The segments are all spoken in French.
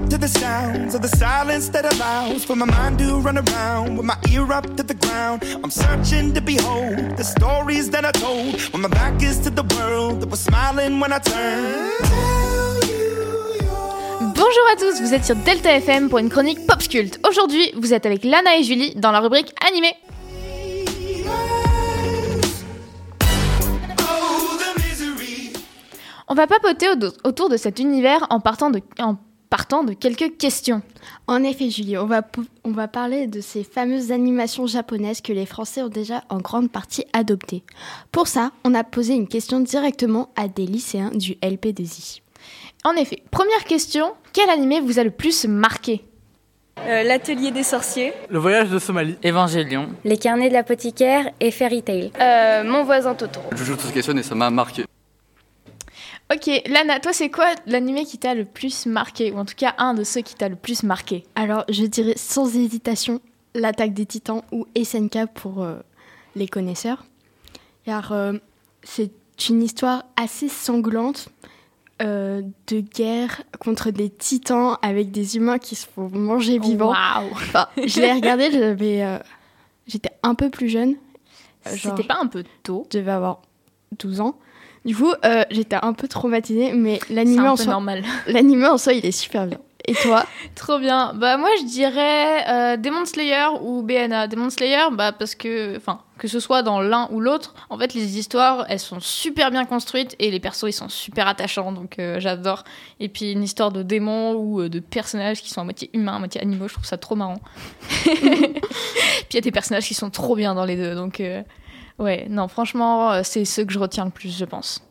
up to the sounds of the silence that allows for my mind to run around with my ear up to the ground. I'm searching to behold the stories that I told when my back is to the world that was smiling when I turned. Bonjour à tous, vous êtes sur Delta FM pour une chronique Popscult. Aujourd'hui, vous êtes avec Lana et Julie dans la rubrique animée. On va papoter autour de cet univers en partant de quelques questions. En effet, Julie, on va parler de ces fameuses animations japonaises que les Français ont déjà en grande partie adoptées. Pour ça, on a posé une question directement à des lycéens du LP2I. En effet, première question, quel animé vous a le plus marqué ? L'atelier des sorciers. Le voyage de Somalie. Évangélion. Les carnets de l'apothicaire et Fairy Tail. Mon voisin Totoro. Jujutsu Kaisen et ça m'a marqué. Ok, Lana, toi c'est quoi l'animé qui t'a le plus marqué ? Ou en tout cas un de ceux qui t'a le plus marqué ? Alors, je dirais sans hésitation l'Attaque des Titans ou SNK pour les connaisseurs. Car c'est une histoire assez sanglante de guerre contre des titans avec des humains qui se font manger vivants. Waouh ! Enfin, je l'ai regardé, j'étais un peu plus jeune. C'était pas un peu tôt ? Je devais avoir 12 ans. Du coup, j'étais un peu traumatisée, mais l'animé en soi, normal. L'animé en soi, il est super bien. Et toi ? Trop bien. Bah moi, je dirais Demon Slayer ou BNA. Demon Slayer, parce que, que ce soit dans l'un ou l'autre, en fait, les histoires, elles sont super bien construites et les persos, ils sont super attachants, donc j'adore. Et puis une histoire de démons ou de personnages qui sont à moitié humains, à moitié animaux, je trouve ça trop marrant. Puis il y a des personnages qui sont trop bien dans les deux, donc ouais, non, franchement, c'est ceux que je retiens le plus, je pense.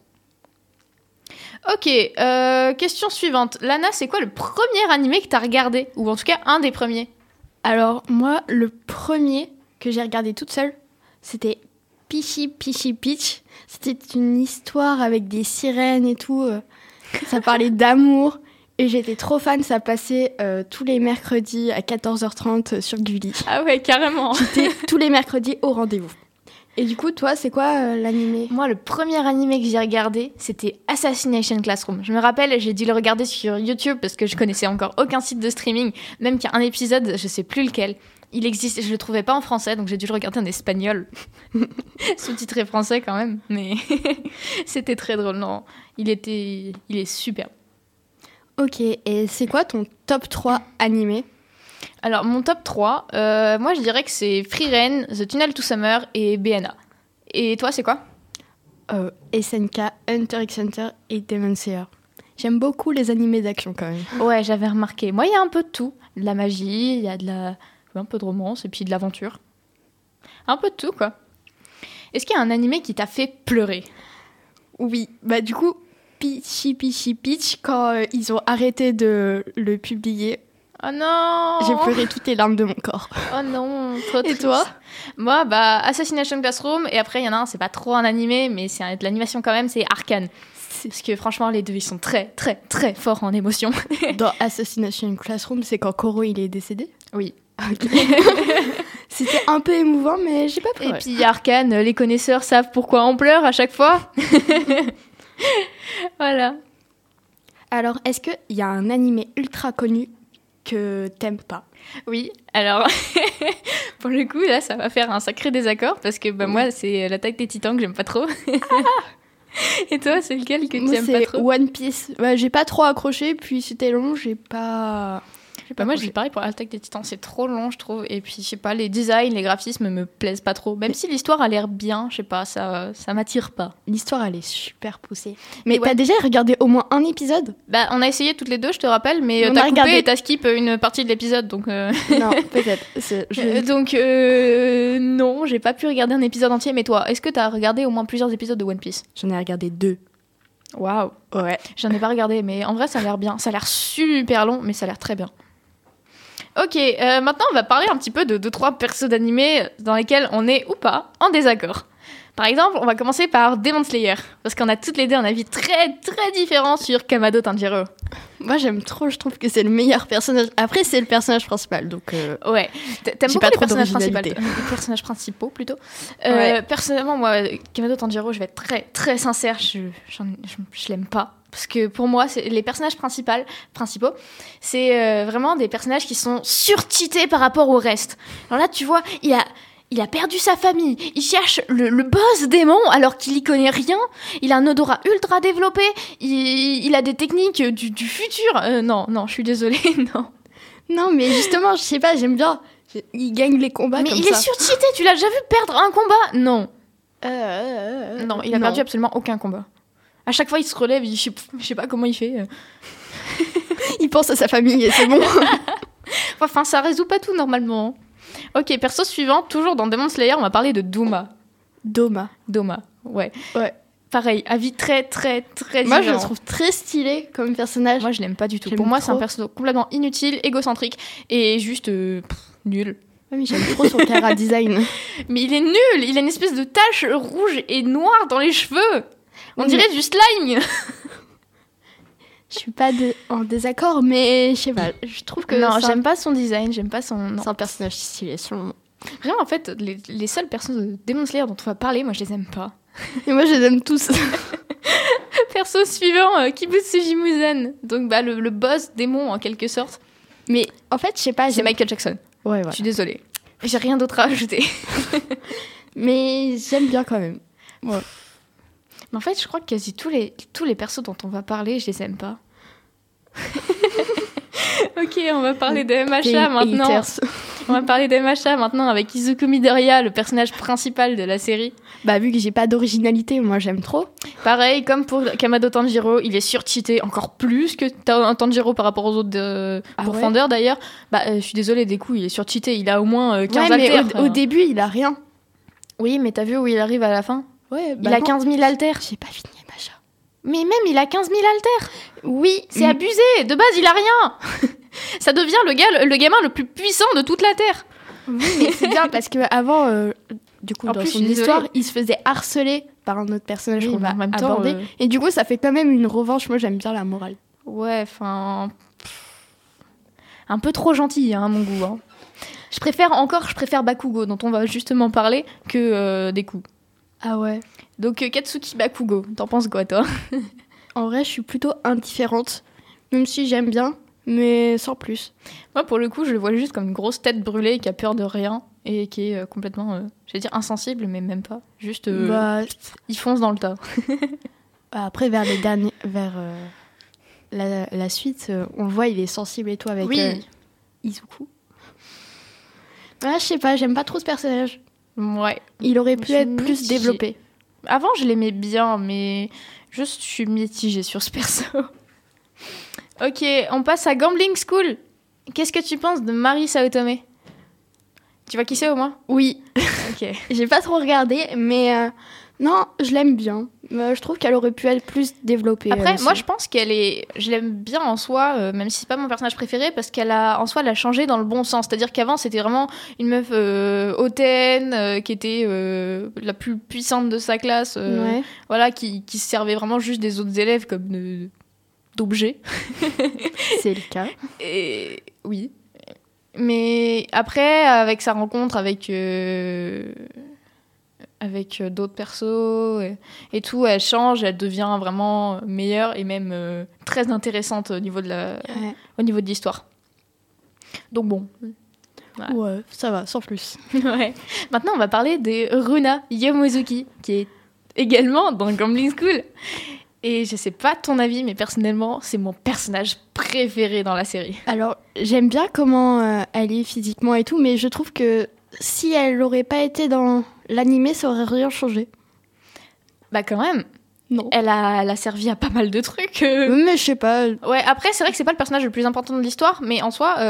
Ok, question suivante. Lana, c'est quoi le premier animé que t'as regardé ? Ou en tout cas, un des premiers ? Alors, moi, le premier que j'ai regardé toute seule, c'était Pichy Pichy Peach. C'était une histoire avec des sirènes et tout. Ça parlait d'amour. Et j'étais trop fan, ça passait tous les mercredis à 14h30 sur Gulli. Ah ouais, carrément. J'étais tous les mercredis au rendez-vous. Et du coup, toi, c'est quoi l'animé ? Moi, le premier animé que j'ai regardé, c'était Assassination Classroom. Je me rappelle, j'ai dû le regarder sur YouTube parce que je connaissais encore aucun site de streaming, même qu'il y a un épisode, je sais plus lequel. Il existe, je le trouvais pas en français, donc j'ai dû le regarder en espagnol. Sous-titré français quand même, mais c'était très drôle. Non, il est super. Ok, et c'est quoi ton top 3 animé ? Alors, mon top 3, moi je dirais que c'est Frieren, The Tunnel to Summer et BNA. Et toi, c'est quoi ? SNK, Hunter x Hunter et Demon Slayer. J'aime beaucoup les animés d'action quand même. Ouais, j'avais remarqué. Moi, il y a un peu de tout. De la magie, il y a un peu de romance et puis de l'aventure. Un peu de tout, quoi. Est-ce qu'il y a un animé qui t'a fait pleurer ? Oui, du coup, Pichy Pichy Peach, quand ils ont arrêté de le publier... Oh non ! J'ai pleuré toutes les larmes de mon corps. Oh non, trop triste. Et toi ? Moi, Assassination Classroom, et après, il y en a un, c'est pas trop un animé, mais c'est de l'animation quand même, c'est Arcane. Parce que franchement, les deux, ils sont très, très, très forts en émotion. Dans Assassination Classroom, c'est quand Koro, il est décédé ? Oui. Okay. C'était un peu émouvant, mais j'ai pas pleuré. Et puis Arcane, les connaisseurs savent pourquoi on pleure à chaque fois. Voilà. Alors, est-ce qu'il y a un animé ultra connu que t'aimes pas ? Oui, alors pour le coup là ça va faire un sacré désaccord parce que moi c'est l'Attaque des Titans que j'aime pas trop. Et toi c'est lequel que tu aimes pas trop ? One Piece. J'ai pas trop accroché, puis c'était long, j'ai pas moi je dis pareil pour l'Attaque des Titans, c'est trop long je trouve, et puis je sais pas, les designs, les graphismes me plaisent pas trop, même si l'histoire a l'air bien, je sais pas, ça m'attire pas. L'histoire elle est super poussée. Mais t'as déjà regardé au moins un épisode ? On a essayé toutes les deux, je te rappelle, mais t'as coupé et t'as skip une partie de l'épisode, donc non, peut-être. Donc non, j'ai pas pu regarder un épisode entier, mais toi, est-ce que t'as regardé au moins plusieurs épisodes de One Piece ? J'en ai regardé 2. Waouh. Ouais. J'en ai pas regardé, mais en vrai ça a l'air bien, ça a l'air super long, mais ça a l'air très bien. Ok, maintenant on va parler un petit peu de 2-3 persos d'animés dans lesquels on est ou pas en désaccord. Par exemple, on va commencer par Demon Slayer, parce qu'on a toutes les deux un avis très très différent sur Kamado Tanjiro. Moi, j'aime trop. Je trouve que c'est le meilleur personnage. Après, c'est le personnage principal, donc. Ouais. T'aimes J'ai beaucoup pas les trop personnages d'originalité. principaux, les personnages principaux plutôt. Ouais. Personnellement, moi, Kamado Tanjiro, je vais être très très sincère, je l'aime pas. Parce que pour moi, les personnages principaux, c'est vraiment des personnages qui sont surtités par rapport au reste. Alors là, tu vois, il a perdu sa famille, il cherche le boss démon alors qu'il y connaît rien, il a un odorat ultra développé, il a des techniques du futur. Non, je suis désolée, non. Non, mais justement, je sais pas, j'aime bien. Il gagne les combats Mais comme il ça. est surtité, tu l'as déjà vu perdre un combat? Non. Non, il a non. perdu absolument aucun combat. À chaque fois, il se relève, je sais pas comment il fait. Il pense à sa famille et c'est bon. Enfin, ça résout pas tout normalement. Ok, perso suivant, toujours dans Demon Slayer, on va parler de Doma. Doma. Ouais. Ouais. Pareil, avis très très très Moi, je différent. le trouve très stylé comme personnage. Moi, je l'aime pas du tout. J'aime Pour moi, c'est un trop. perso complètement inutile, égocentrique et juste nul. Ouais, mais j'aime trop son chara design. Mais il est nul. Il a une espèce de tache rouge et noire dans les cheveux. On Oui, dirait du slime. Je suis pas en désaccord, mais je sais pas. Je trouve que Non, c'est j'aime pas son design, j'aime pas son. Non. c'est un personnage stylé, selon moi. Vraiment, en fait, les seules personnes de Demon Slayer dont on va parler, moi, je les aime pas. Et moi, je les aime tous. Perso suivant, Kibutsuji Muzan. Donc, le boss démon, en quelque sorte. Mais en fait, je sais pas. C'est Michael Jackson. Ouais, Je voilà. suis désolée. J'ai rien d'autre à ajouter. Mais j'aime bien quand même. Mais en fait, je crois que quasi tous les persos dont on va parler, je les aime pas. Ok, on va parler de MHA maintenant. Haters. On va parler de MHA maintenant avec Izuku Midoriya, le personnage principal de la série. Bah, vu que j'ai pas d'originalité, moi, j'aime trop. Pareil, comme pour Kamado Tanjiro, il est surcheaté encore plus que Tanjiro par rapport aux autres Ah pour ouais Fender d'ailleurs. Je suis désolée, des coups, il est surcheaté. Il a au moins 15 Ouais, mais alters. au début, il a rien. Oui, mais t'as vu où il arrive à la fin? Ouais, Il a 15 000 alters. J'ai pas fini, Macha. Mais même, il a 15 000 alters. Oui, C'est abusé. De base, il a rien. Ça devient le gamin le plus puissant de toute la Terre. Oui, mais c'est bien parce qu'avant, du coup, En dans plus, je son suis désolée. histoire, il se faisait harceler par un autre personnage Oui, qu'on mais va en même temps, aborder. Et du coup, ça fait quand même une revanche. Moi, j'aime bien la morale. Ouais, enfin... Un peu trop gentil, hein, à mon goût. Hein. Je préfère Bakugo, dont on va justement parler, que Deku. Ah ouais. Donc, Katsuki Bakugo, t'en penses quoi, toi? En vrai, je suis plutôt indifférente. Même si j'aime bien, mais sans plus. Moi, pour le coup, je le vois juste comme une grosse tête brûlée qui a peur de rien et qui est complètement, j'allais dire insensible, mais même pas. Juste, Bah, il fonce dans le tas. après, vers les derniers, vers la suite, on le voit, il est sensible et tout avec Oui. Izuku. Ah, je sais pas, j'aime pas trop ce personnage. Ouais. Il aurait Je pu suis être plus mitigée. développé. Avant, je l'aimais bien, mais juste, je suis mitigée sur ce perso. Ok, on passe à Gambling School. Qu'est-ce que tu penses de Mari Saotome? Tu vois qui c'est au moins? Oui, Ok. j'ai pas trop regardé, mais non, je l'aime bien. Je trouve qu'elle aurait pu être plus développée. Après, elle moi, aussi. je pense je l'aime bien en soi, même si c'est pas mon personnage préféré, parce qu'elle a changé dans le bon sens. C'est-à-dire qu'avant, c'était vraiment une meuf hautaine, qui était la plus puissante de sa classe, Ouais. voilà, qui se servait vraiment juste des autres élèves comme d'objets. C'est le cas. Et oui. Mais après, avec sa rencontre avec d'autres persos et tout, elle change, elle devient vraiment meilleure et même très intéressante au niveau de l'histoire. Donc bon. Ouais. Ouais, ça va, sans plus. Ouais. Maintenant, on va parler de Runa Yomozuki, qui est également dans Gambling School. Et je sais pas ton avis, mais personnellement, c'est mon personnage préféré dans la série. Alors, j'aime bien comment elle est physiquement et tout, mais je trouve que si elle n'aurait pas été dans l'animé, ça aurait rien changé. Bah quand même, Non. elle a servi à pas mal de trucs. Mais je sais pas. Ouais, après, c'est vrai que c'est pas le personnage le plus important de l'histoire, mais en soi,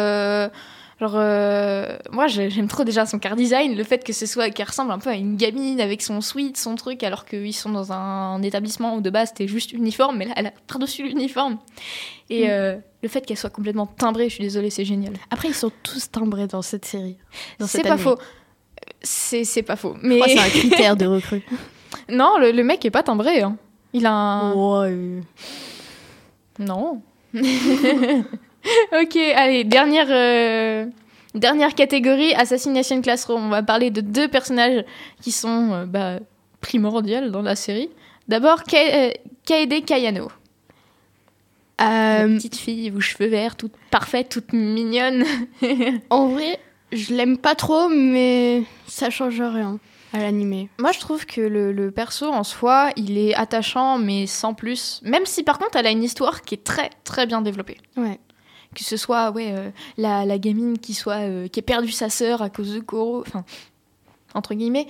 moi j'aime trop déjà son car design, le fait que qu'elle ressemble un peu à une gamine avec son sweat, son truc, alors qu'ils sont dans un établissement où de base c'était juste uniforme, mais là elle a par-dessus l'uniforme. Et le fait qu'elle soit complètement timbrée, je suis désolée, c'est génial. Après, ils sont tous timbrés dans cette série. Dans C'est cet pas anime. faux. C'est pas faux. Je Mais crois que c'est un critère de recrue. non, le mec est pas timbré. Hein. Il a un. Ouais. Non. Ok, allez, dernière catégorie, Assassination Classroom. On va parler de 2 personnages qui sont primordiaux dans la série. D'abord, Kaede Kayano. Petite fille aux cheveux verts, toute parfaite, toute mignonne. En vrai, je l'aime pas trop, mais ça change rien à l'animé. Moi, je trouve que le perso en soi, il est attachant, mais sans plus. Même si, par contre, elle a une histoire qui est très, très bien développée. Ouais. Que ce soit la gamine qui ait perdu sa sœur à cause de Koro, enfin, entre guillemets,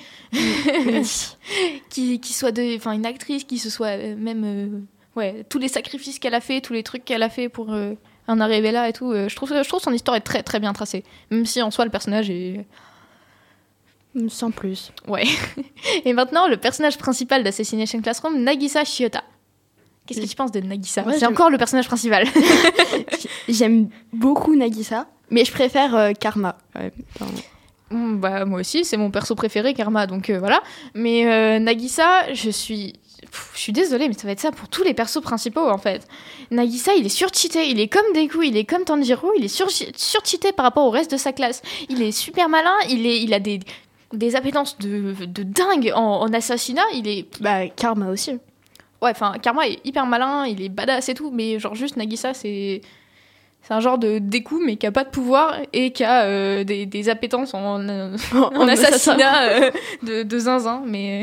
qui soit une actrice qui se soit même... tous les sacrifices qu'elle a fait, tous les trucs qu'elle a fait pour en arriver là et tout. Je trouve son histoire est très, très bien tracée. Même si, en soi, le personnage est... Sans plus. Ouais. Et maintenant, le personnage principal d'Assassination Classroom, Nagisa Shiota. Qu'est-ce que tu penses de Nagisa ? Ouais, c'est encore le personnage principal. J'aime beaucoup Nagisa, mais je préfère Karma. Ouais, moi aussi, c'est mon perso préféré, Karma, donc voilà. Mais Nagisa, je suis désolée, mais ça va être ça pour tous les persos principaux, en fait. Nagisa, il est surcheaté, il est comme Deku, il est comme Tanjiro, il est surcheaté par rapport au reste de sa classe. Il est super malin, il a des appétences de dingue en assassinat, il est... Karma aussi. Ouais, enfin, Karma est hyper malin, il est badass et tout, mais genre juste Nagisa, c'est un genre de Deku, mais qui a pas de pouvoir et qui a des appétences en assassinat de zinzin, mais...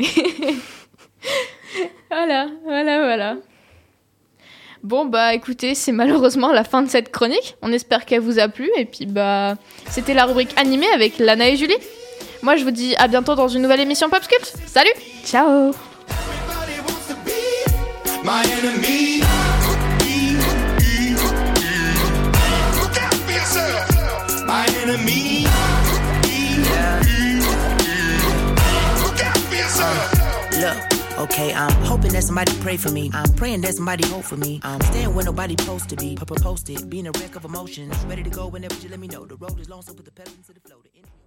Voilà. Bon, écoutez, c'est malheureusement la fin de cette chronique. On espère qu'elle vous a plu, et puis c'était la rubrique animée avec Lana et Julie. Moi, je vous dis à bientôt dans une nouvelle émission Popsculpt. Salut! Ciao! My enemy. My enemy. Look, okay, I'm hoping that somebody pray for me. I'm praying that somebody hope for me. I'm staying where nobody supposed to be. Posted, being a wreck of emotions. Ready to go whenever you let me know. The road is long, so put the pedal into the flow.